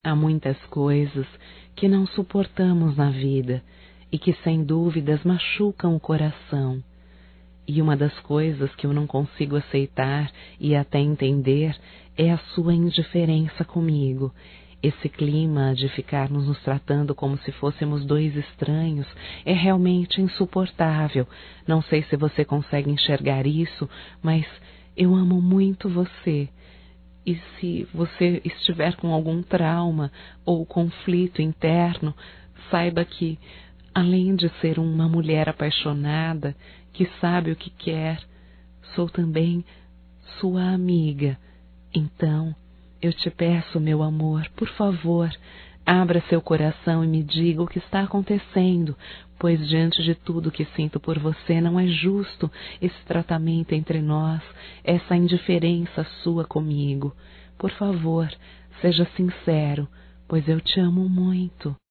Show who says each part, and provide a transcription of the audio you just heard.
Speaker 1: Há muitas coisas que não suportamos na vida e que sem dúvidas machucam o coração. E uma das coisas que eu não consigo aceitar e até entender é a sua indiferença comigo. Esse clima de ficarmos nos tratando como se fôssemos dois estranhos é realmente insuportável. Não sei se você consegue enxergar isso, mas eu amo muito você. E se você estiver com algum trauma ou conflito interno, saiba que, além de ser uma mulher apaixonada, que sabe o que quer, sou também sua amiga. Então, eu te peço, meu amor, por favor, abra seu coração e me diga o que está acontecendo, pois diante de tudo que sinto por você não é justo esse tratamento entre nós, essa indiferença sua comigo. Por favor, seja sincero, pois eu te amo muito.